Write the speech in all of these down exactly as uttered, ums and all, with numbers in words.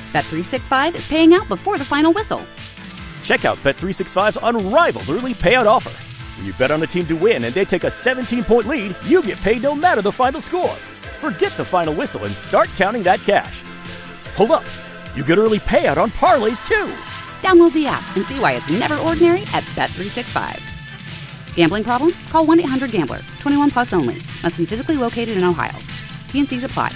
Bet three sixty-five is paying out before the final whistle. Check out Bet three sixty-five's unrivaled early payout offer. When you bet on a team to win and they take a seventeen-point lead, you get paid no matter the final score. Forget the final whistle and start counting that cash. Hold up. You get early payout on parlays, too. Download the app and see why it's never ordinary at Bet three sixty-five. Gambling problem? Call one eight hundred gambler. twenty-one plus only. Must be physically located in Ohio. T N Cs apply.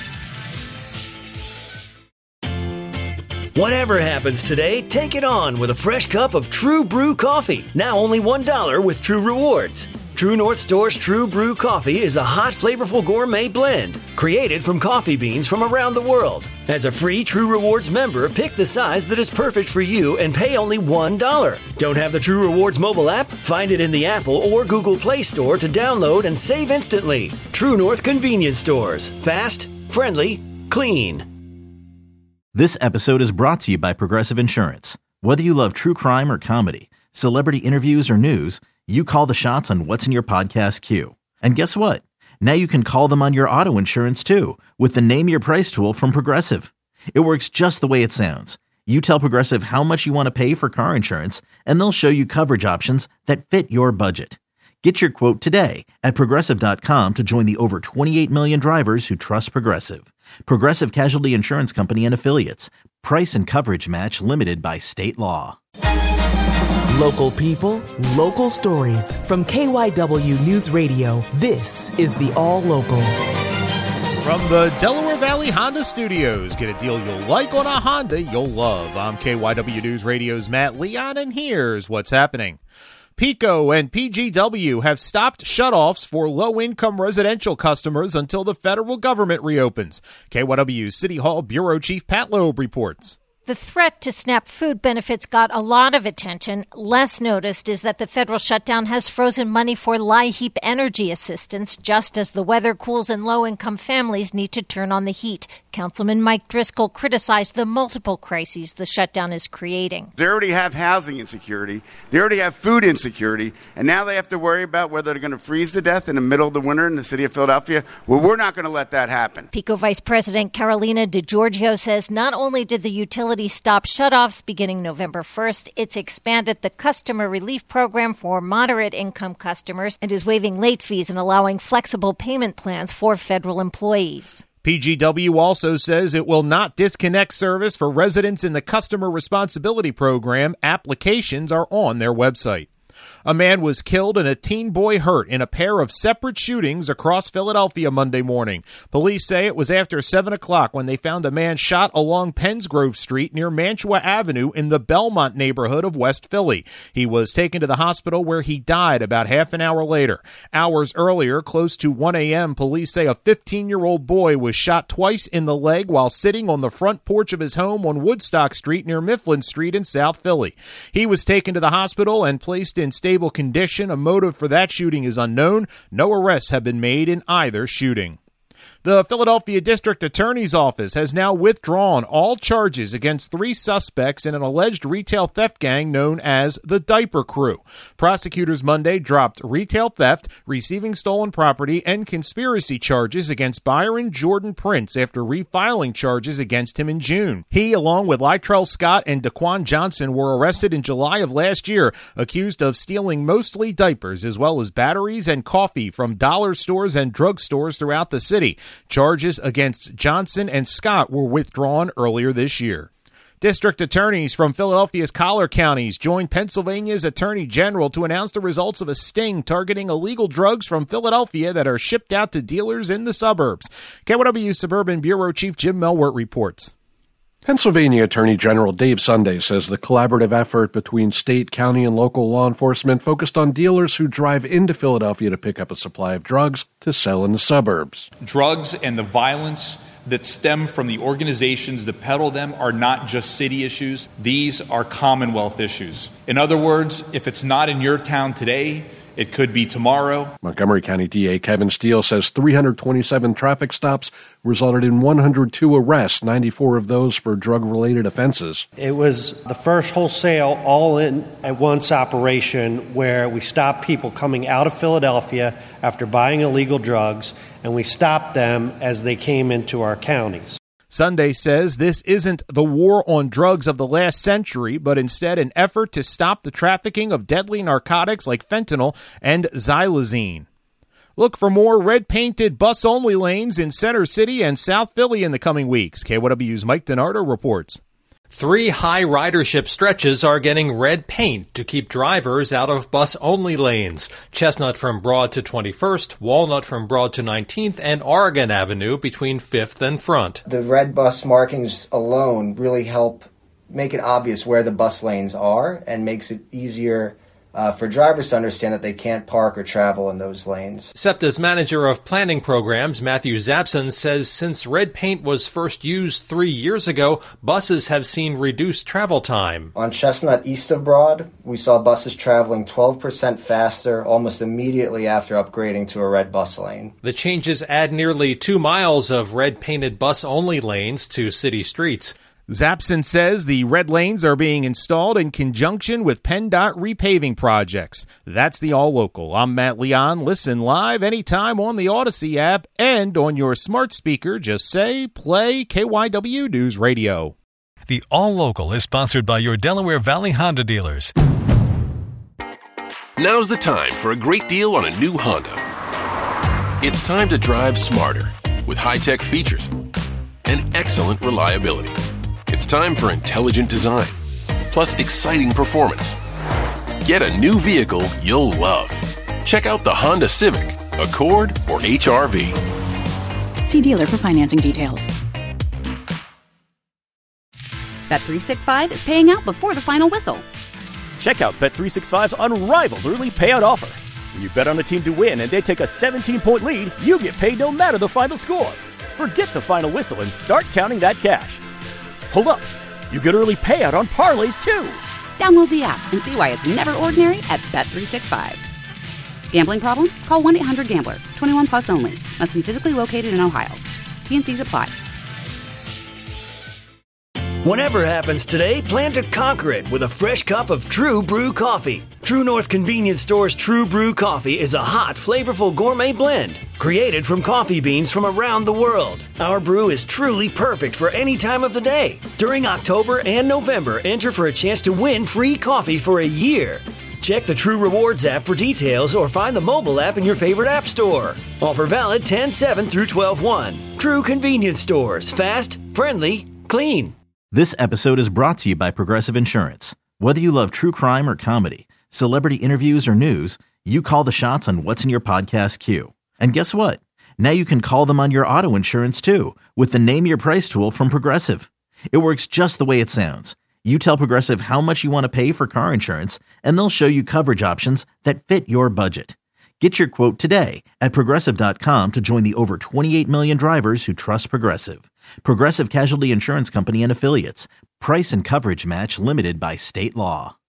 Whatever happens today, take it on with a fresh cup of True Brew coffee. Now only one dollar with True Rewards. True North Store's True Brew coffee is a hot, flavorful gourmet blend created from coffee beans from around the world. As a free True Rewards member, pick the size that is perfect for you and pay only one dollar. Don't have the True Rewards mobile app? Find it in the Apple or Google Play Store to download and save instantly. True North Convenience Stores. Fast, friendly, clean. This episode is brought to you by Progressive Insurance. Whether you love true crime or comedy, celebrity interviews or news, you call the shots on what's in your podcast queue. And guess what? Now you can call them on your auto insurance too with the Name Your Price tool from Progressive. It works just the way it sounds. You tell Progressive how much you want to pay for car insurance, and they'll show you coverage options that fit your budget. Get your quote today at Progressive dot com to join the over twenty-eight million drivers who trust Progressive. Progressive Casualty Insurance Company and Affiliates. Price and coverage match limited by state law. Local people, local stories. From K Y W News Radio, this is the All Local. From the Delaware Valley Honda Studios, get a deal you'll like on a Honda you'll love. I'm K Y W News Radio's Matt Leon, and here's what's happening. PECO and P G W have stopped shutoffs for low-income residential customers until the federal government reopens. K Y W City Hall Bureau Chief Pat Loeb reports. The threat to SNAP food benefits got a lot of attention. Less noticed is that the federal shutdown has frozen money for LIHEAP energy assistance, just as the weather cools and low-income families need to turn on the heat. Councilman Mike Driscoll criticized the multiple crises the shutdown is creating. They already have housing insecurity, they already have food insecurity, and now they have to worry about whether they're going to freeze to death in the middle of the winter in the city of Philadelphia. Well, we're not going to let that happen. PECO Vice President Carolina DeGiorgio says not only did the utility stop shutoffs beginning November first, it's expanded the customer relief program for moderate income customers and is waiving late fees and allowing flexible payment plans for federal employees. P G W also says it will not disconnect service for residents in the Customer Responsibility Program. Applications are on their website. A man was killed and a teen boy hurt in a pair of separate shootings across Philadelphia Monday morning. Police say it was after seven o'clock when they found a man shot along Pensgrove Street near Mantua Avenue in the Belmont neighborhood of West Philly. He was taken to the hospital where he died about half an hour later. Hours earlier, close to one a.m., police say a fifteen-year-old boy was shot twice in the leg while sitting on the front porch of his home on Woodstock Street near Mifflin Street in South Philly. He was taken to the hospital and placed in stable condition. A motive for that shooting is unknown. No arrests have been made in either shooting. The Philadelphia District Attorney's Office has now withdrawn all charges against three suspects in an alleged retail theft gang known as the Diaper Crew. Prosecutors Monday dropped retail theft, receiving stolen property, and conspiracy charges against Byron Jordan Prince after refiling charges against him in June. He, along with Lytrell Scott and Daquan Johnson, were arrested in July of last year, accused of stealing mostly diapers as well as batteries and coffee from dollar stores and drugstores throughout the city. Charges against Johnson and Scott were withdrawn earlier this year. District attorneys from Philadelphia's collar counties joined Pennsylvania's Attorney General to announce the results of a sting targeting illegal drugs from Philadelphia that are shipped out to dealers in the suburbs. K Y W Suburban Bureau Chief Jim Melwert reports. Pennsylvania Attorney General Dave Sunday says the collaborative effort between state, county, and local law enforcement focused on dealers who drive into Philadelphia to pick up a supply of drugs to sell in the suburbs. Drugs and the violence that stem from the organizations that peddle them are not just city issues. These are Commonwealth issues. In other words, if it's not in your town today, it could be tomorrow. Montgomery County D A Kevin Steele says three hundred twenty-seven traffic stops resulted in one hundred two arrests, ninety-four of those for drug-related offenses. It was the first wholesale all-in-at-once operation where we stopped people coming out of Philadelphia after buying illegal drugs, and we stopped them as they came into our counties. Sunday says this isn't the war on drugs of the last century, but instead an effort to stop the trafficking of deadly narcotics like fentanyl and xylazine. Look for more red-painted bus-only lanes in Center City and South Philly in the coming weeks. K Y W's Mike DiNardo reports. Three high ridership stretches are getting red paint to keep drivers out of bus-only lanes. Chestnut from Broad to twenty-first, Walnut from Broad to nineteenth, and Oregon Avenue between fifth and Front. The red bus markings alone really help make it obvious where the bus lanes are and makes it easier Uh, for drivers to understand that they can't park or travel in those lanes. SEPTA's manager of planning programs, Matthew Zapson, says since red paint was first used three years ago, buses have seen reduced travel time. On Chestnut east of Broad, we saw buses traveling twelve percent faster almost immediately after upgrading to a red bus lane. The changes add nearly two miles of red-painted bus-only lanes to city streets. Zapson says the red lanes are being installed in conjunction with PennDOT repaving projects. That's the All Local. I'm Matt Leon. Listen live anytime on the Odyssey app and on your smart speaker. Just say, play K Y W News Radio. The All Local is sponsored by your Delaware Valley Honda dealers. Now's the time for a great deal on a new Honda. It's time to drive smarter with high-tech features and excellent reliability. It's time for intelligent design, plus exciting performance. Get a new vehicle you'll love. Check out the Honda Civic, Accord, or H R V. See dealer for financing details. Bet three sixty-five is paying out before the final whistle. Check out Bet three sixty-five's unrivaled early payout offer. When you bet on a team to win and they take a seventeen-point lead, you get paid no matter the final score. Forget the final whistle and start counting that cash. Hold up. You get early payout on parlays, too. Download the app and see why it's never ordinary at Bet three sixty-five. Gambling problem? Call one eight hundred gambler. twenty-one plus only. Must be physically located in Ohio. T N Cs apply. Whatever happens today, plan to conquer it with a fresh cup of True Brew coffee. True North Convenience Store's True Brew coffee is a hot, flavorful gourmet blend created from coffee beans from around the world. Our brew is truly perfect for any time of the day. During October and November, enter for a chance to win free coffee for a year. Check the True Rewards app for details or find the mobile app in your favorite app store. Offer valid ten seven through twelve one. True Convenience Stores. Fast, friendly, clean. This episode is brought to you by Progressive Insurance. Whether you love true crime or comedy, celebrity interviews or news, you call the shots on what's in your podcast queue. And guess what? Now you can call them on your auto insurance too with the Name Your Price tool from Progressive. It works just the way it sounds. You tell Progressive how much you want to pay for car insurance, and they'll show you coverage options that fit your budget. Get your quote today at Progressive dot com to join the over twenty-eight million drivers who trust Progressive. Progressive Casualty Insurance Company and Affiliates. Price and coverage match limited by state law.